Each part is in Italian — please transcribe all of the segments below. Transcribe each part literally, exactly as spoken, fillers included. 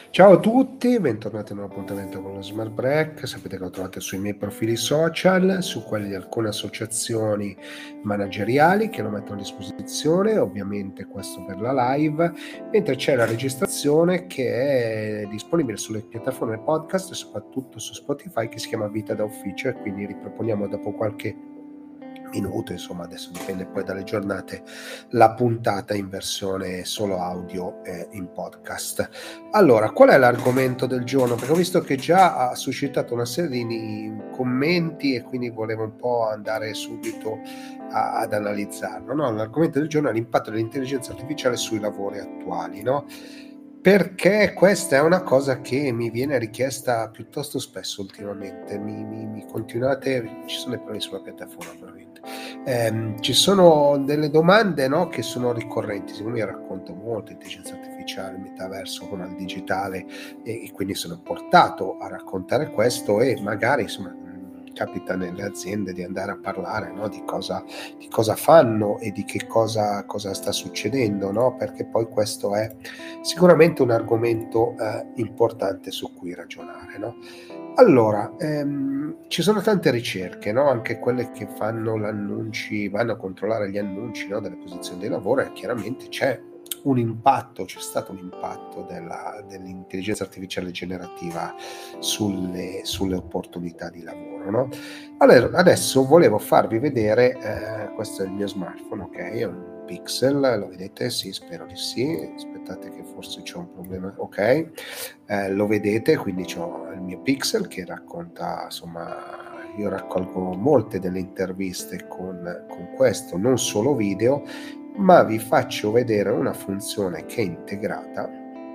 Ciao a tutti, bentornati in un appuntamento con lo Smart Break. Sapete che lo trovate sui miei profili social, su quelli di alcune associazioni manageriali che lo mettono a disposizione, ovviamente questo per la live, mentre c'è la registrazione che è disponibile sulle piattaforme podcast e soprattutto su Spotify, che si chiama Vita da Ufficio, e quindi riproponiamo dopo qualche minuto, insomma adesso dipende poi dalle giornate, la puntata in versione solo audio eh, in podcast. Allora, qual è l'argomento del giorno? Perché ho visto che già ha suscitato una serie di commenti e quindi volevo un po' andare subito a, ad analizzarlo, no? L'argomento del giorno è l'impatto dell'intelligenza artificiale sui lavori attuali, no? Perché questa è una cosa che mi viene richiesta piuttosto spesso ultimamente. Mi, mi, mi continuate, ci sono dei problemi sulla piattaforma veramente. Eh, ci sono delle domande, no, che sono ricorrenti. Siccome io racconto molto intelligenza artificiale, metaverso con il digitale, e, e quindi sono portato a raccontare questo, e magari insomma capita nelle aziende di andare a parlare, no, di cosa di cosa fanno e di che cosa, cosa sta succedendo, no? Perché poi questo è sicuramente un argomento eh, importante su cui ragionare, no? Allora, ehm, ci sono tante ricerche, no? Anche quelle che fanno gli annunci, vanno a controllare gli annunci, no, delle posizioni di lavoro, e chiaramente c'è un impatto, c'è stato un impatto della, dell'intelligenza artificiale generativa sulle, sulle opportunità di lavoro, no? Allora, adesso volevo farvi vedere, eh, questo è il mio smartphone, ok? È un Pixel, lo vedete? Sì, spero di sì. Aspettate che forse c'è un problema, ok? Eh, lo vedete, quindi ho il mio Pixel che racconta, insomma, io raccolgo molte delle interviste con, con questo, non solo video, ma vi faccio vedere una funzione che è integrata,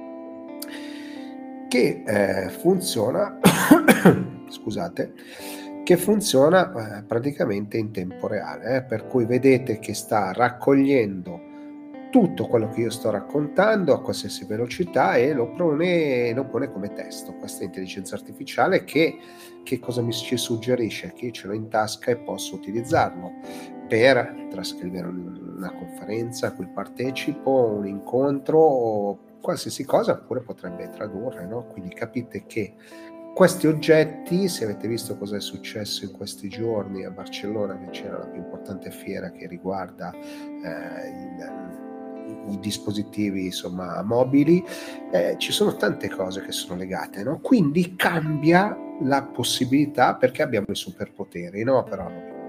che eh, funziona scusate che funziona eh, praticamente in tempo reale, eh, per cui vedete che sta raccogliendo tutto quello che io sto raccontando a qualsiasi velocità e lo pone, lo pone come testo. Questa intelligenza artificiale che, che cosa mi ci suggerisce? Che io ce l'ho in tasca e posso utilizzarlo per trascrivere una conferenza a cui partecipo, un incontro o qualsiasi cosa, oppure potrebbe tradurre, no? Quindi capite che questi oggetti, se avete visto cosa è successo in questi giorni a Barcellona, che c'era la più importante fiera che riguarda eh, il, i dispositivi, insomma, mobili, eh, ci sono tante cose che sono legate, no? Quindi cambia la possibilità, perché abbiamo i superpoteri, no? Però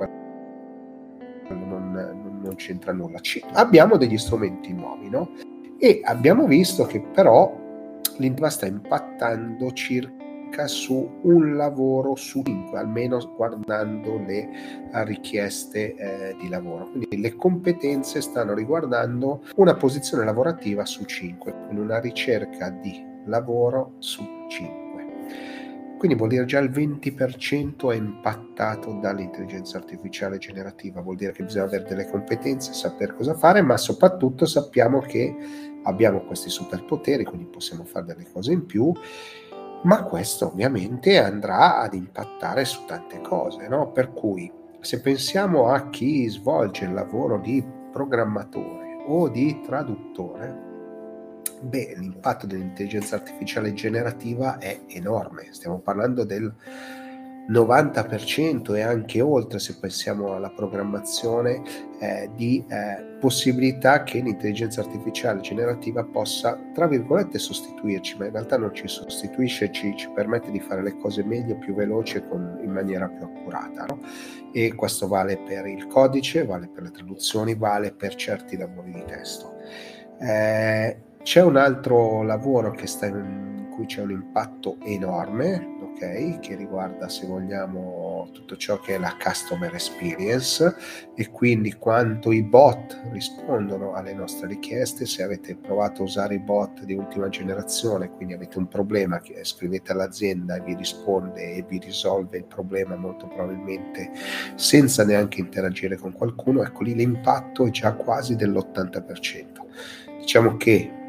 non, non, non c'entra nulla. Ci, abbiamo degli strumenti nuovi, no? E abbiamo visto che però l'Inva sta impattando circa su un lavoro su cinque, almeno guardando le richieste eh, di lavoro. Quindi le competenze stanno riguardando una posizione lavorativa su cinque, quindi una ricerca di lavoro su cinque. Quindi vuol dire già il venti per cento è impattato dall'intelligenza artificiale generativa. Vuol dire che bisogna avere delle competenze, sapere cosa fare, ma soprattutto sappiamo che abbiamo questi superpoteri, quindi possiamo fare delle cose in più, ma questo ovviamente andrà ad impattare su tante cose, no? Per cui se pensiamo a chi svolge il lavoro di programmatore o di traduttore, beh, l'impatto dell'intelligenza artificiale generativa è enorme. Stiamo parlando del novanta per cento e anche oltre, se pensiamo alla programmazione, eh, di eh, possibilità che l'intelligenza artificiale generativa possa, tra virgolette, sostituirci, ma in realtà non ci sostituisce, ci, ci permette di fare le cose meglio, più veloce, con, in maniera più accurata, no? E questo vale per il codice, vale per le traduzioni, vale per certi lavori di testo. Eh, c'è un altro lavoro che sta in, in cui c'è un impatto enorme, ok, che riguarda, se vogliamo, tutto ciò che è la customer experience, e quindi quanto i bot rispondono alle nostre richieste. Se avete provato a usare i bot di ultima generazione, quindi avete un problema, che scrivete all'azienda e vi risponde e vi risolve il problema molto probabilmente senza neanche interagire con qualcuno, ecco lì l'impatto è già quasi dell'ottanta per cento. Diciamo che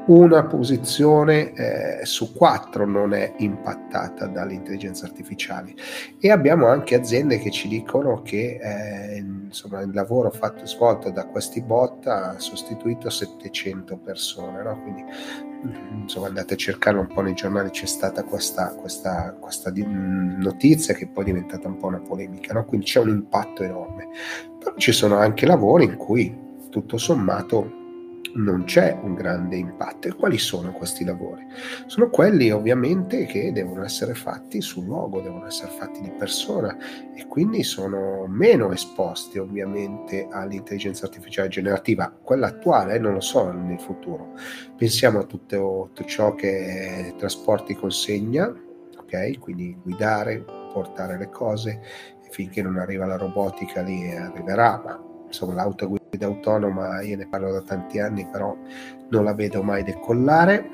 una posizione eh, su quattro non è impattata dalle intelligenze artificiali, e abbiamo anche aziende che ci dicono che eh, insomma, il lavoro fatto svolto da questi bot ha sostituito settecento persone, no? Quindi insomma, andate a cercare un po' nei giornali, c'è stata questa, questa, questa notizia che poi è diventata un po' una polemica, no? Quindi c'è un impatto enorme, però ci sono anche lavori in cui tutto sommato non c'è un grande impatto. E quali sono questi lavori? Sono quelli ovviamente che devono essere fatti sul luogo, devono essere fatti di persona, e quindi sono meno esposti ovviamente all'intelligenza artificiale generativa, quella attuale, eh, non lo so nel futuro. Pensiamo a tutto, tutto ciò che è trasporti consegna, ok? Quindi guidare, portare le cose, e finché non arriva la robotica lì arriverà, ma insomma l'auto guida autonoma io ne parlo da tanti anni, però non la vedo mai decollare,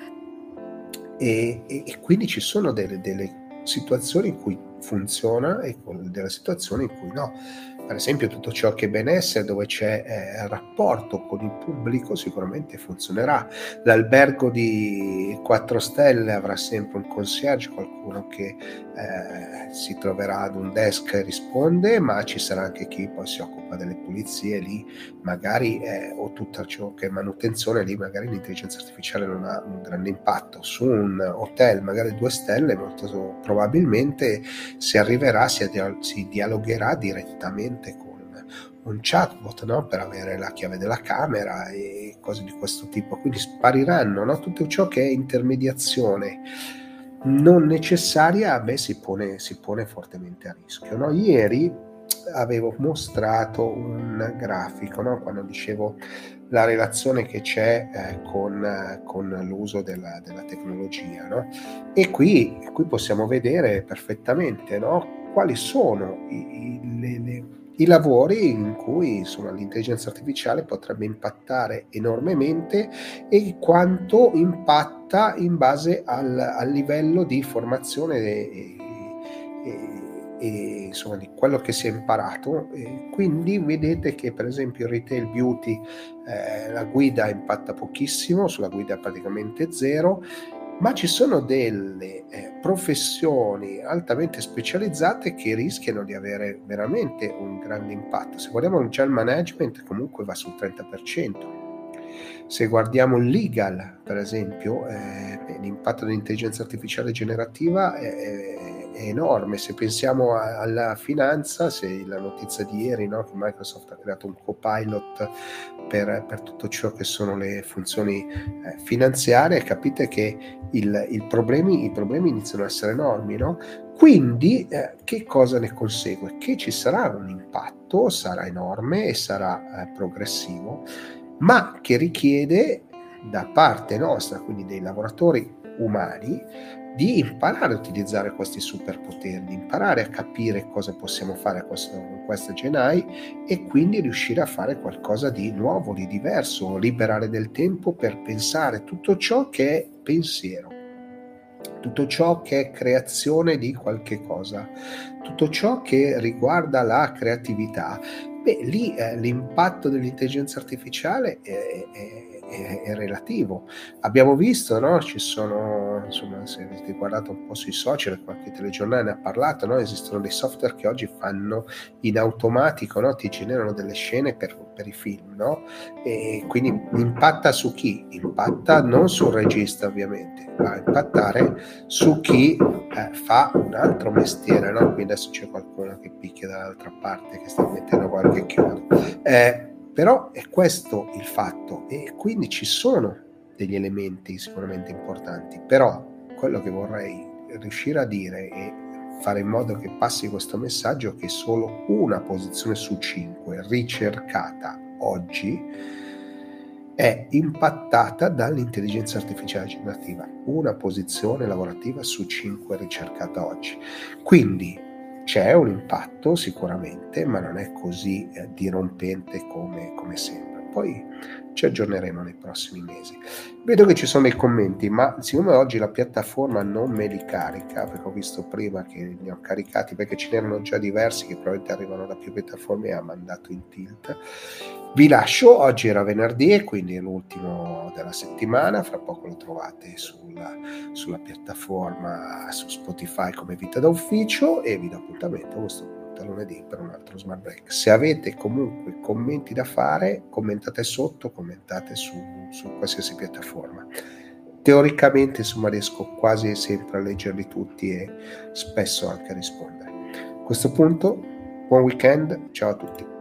e, e, e quindi ci sono delle, delle situazioni in cui funziona e delle situazioni in cui no. Per esempio tutto ciò che è benessere, dove c'è eh, rapporto con il pubblico, sicuramente funzionerà. L'albergo di quattro stelle avrà sempre un concierge, qualcuno che eh, si troverà ad un desk e risponde, ma ci sarà anche chi poi si occupa delle pulizie lì, magari eh, o tutto ciò che è manutenzione, lì magari l'intelligenza artificiale non ha un grande impatto. Su un hotel magari due stelle molto probabilmente si arriverà, si, si dialogherà direttamente con un chatbot, no? Per avere la chiave della camera e cose di questo tipo, quindi spariranno, no? Tutto ciò che è intermediazione non necessaria, a me si pone, si pone fortemente a rischio, no? Ieri avevo mostrato un grafico, no? Quando dicevo la relazione che c'è eh, con, eh, con l'uso della, della tecnologia, no? E qui, qui possiamo vedere perfettamente, no? Quali sono i, i, le, le, i lavori in cui insomma, l'intelligenza artificiale potrebbe impattare enormemente, e quanto impatta in base al, al livello di formazione e, e, e insomma di quello che si è imparato. E quindi vedete che per esempio il retail beauty, eh, la guida impatta pochissimo, sulla guida praticamente zero, ma ci sono delle eh, professioni altamente specializzate che rischiano di avere veramente un grande impatto. Se guardiamo il gel management comunque va sul trenta per cento. Se guardiamo il legal, per esempio, eh, l'impatto dell'intelligenza artificiale generativa è, è, è enorme. Se pensiamo a, alla finanza, se la notizia di ieri, no, che Microsoft ha creato un copilot per, per tutto ciò che sono le funzioni eh, finanziarie, capite che il, il problemi, i problemi iniziano a essere enormi, no? Quindi eh, che cosa ne consegue? Che ci sarà un impatto, sarà enorme e sarà eh, progressivo, ma che richiede da parte nostra, quindi dei lavoratori umani, di imparare a utilizzare questi superpoteri, di imparare a capire cosa possiamo fare con questa Gen A I, e quindi riuscire a fare qualcosa di nuovo, di diverso, liberare del tempo per pensare tutto ciò che è pensiero, tutto ciò che è creazione di qualche cosa, tutto ciò che riguarda la creatività. Beh, lì eh, l'impatto dell'intelligenza artificiale è, è, è, è relativo. Abbiamo visto, no? Ci sono, insomma, se avete guardato un po' sui social, qualche telegiornale ne ha parlato, no? Esistono dei software che oggi fanno in automatico, no? Ti generano delle scene per, per i film, no? E quindi impatta su chi? Impatta non sul regista ovviamente, va a impattare su chi eh, fa un altro mestiere, no? Quindi adesso c'è qualcuno che picchia dall'altra parte, che sta mettendo qualche chiodo, eh, però è questo il fatto, e quindi ci sono degli elementi sicuramente importanti, però quello che vorrei riuscire a dire e fare in modo che passi questo messaggio, che solo una posizione su cinque ricercata oggi è impattata dall'intelligenza artificiale generativa, una posizione lavorativa su cinque ricercata oggi. Quindi c'è un impatto sicuramente, ma non è così eh, dirompente come, come sembra. Poi ci aggiorneremo nei prossimi mesi. Vedo che ci sono dei commenti, ma siccome oggi la piattaforma non me li carica, perché ho visto prima che li ho caricati, perché ce n'erano già diversi che probabilmente arrivano da più piattaforme, e ha mandato in tilt. Vi lascio, oggi era venerdì e quindi è l'ultimo della settimana, fra poco lo trovate sulla, sulla piattaforma, su Spotify come Vita da Ufficio, e vi do appuntamento a questo punto a lunedì per un altro Smart Break. Se avete comunque commenti da fare, commentate sotto, commentate su, su qualsiasi piattaforma. Teoricamente insomma riesco quasi sempre a leggerli tutti e spesso anche a rispondere. A questo punto buon weekend, ciao a tutti.